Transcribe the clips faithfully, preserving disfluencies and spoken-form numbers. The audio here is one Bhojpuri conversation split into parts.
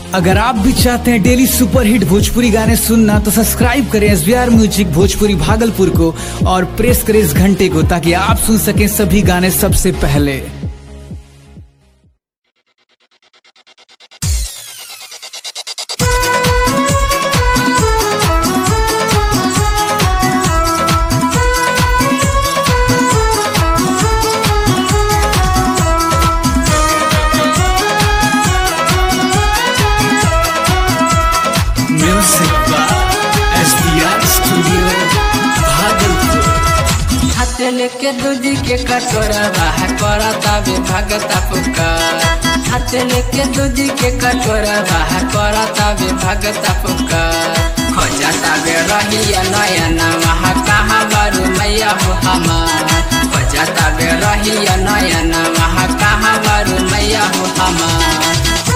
अगर आप भी चाहते हैं डेली सुपरहिट भोजपुरी गाने सुनना तो सब्सक्राइब करें S B R music Bhojpuri Bhagalpur को और प्रेस करें इस घंटे को ताकि आप सुन सकें सभी गाने सबसे पहले। लेके दूधी के कटोरा बाहर करता बे भगता पुकार। हाथ लेके दूधी के कटोरा बाहर करता बे भगता पुकार। हो जाता बे रहिया नया नवा कहाँ बारू मैया हो हमार। हो जाता बे रहिया नया नवा कहाँ बारू मैया हो हमार।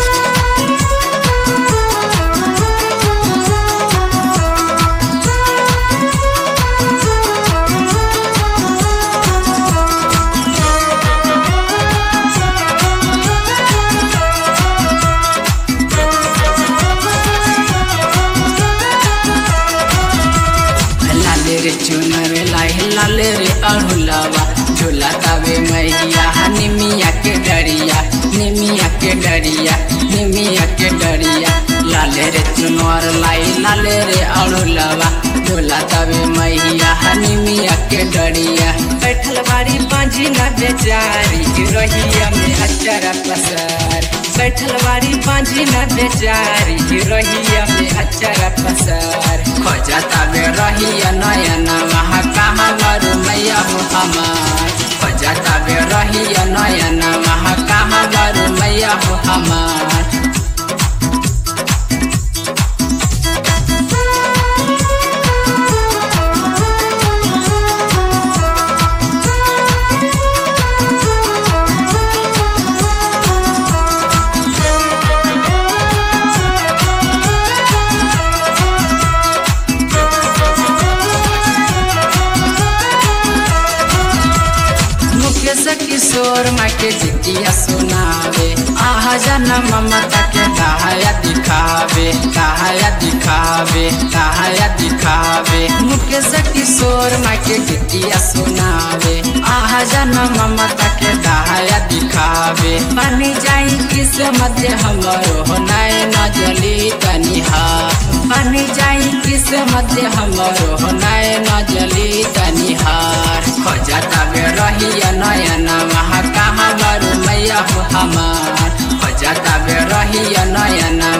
रे चुनर लाई लाले रे अड़ुलावा झूला तबे मैया निमिया के डरिया निमिया के डरिया निमिया के डरिया। लाले रे चुनर लाई लाले रे अड़ुलावा झूला तबे मैया निमिया के डरिया। बैठल बाड़ी पांजी न बेचारी रहिया में अचारा पसार। बैठल बाड़ी पांजी न बेचारी रहिया में अचारा पसार। खोजता बे रहिया नया नवा कहाँ बारू मैया हो हमार। खोजता बे रहिया नया नवा कहाँ बारू मैया हो हमार। किशोर माँ के जितिया सुनावे आहा जाना ममता के कहाया दिखावे कहाया दिखावे कहाया दिखावे। मुकेश किशोर माँ के जितिया सुनावे आहा जाना ममता के कहाया दिखावे। बनी जाई किस्मत हमरो हो नए नजली तनिहा। बनी जाई किस्मत हमरो हो नए नजली तनिहार। खोजता बे रहिया नया नवा कहाँ बारू मैया हो हमार। हो जाता बे रहिया नया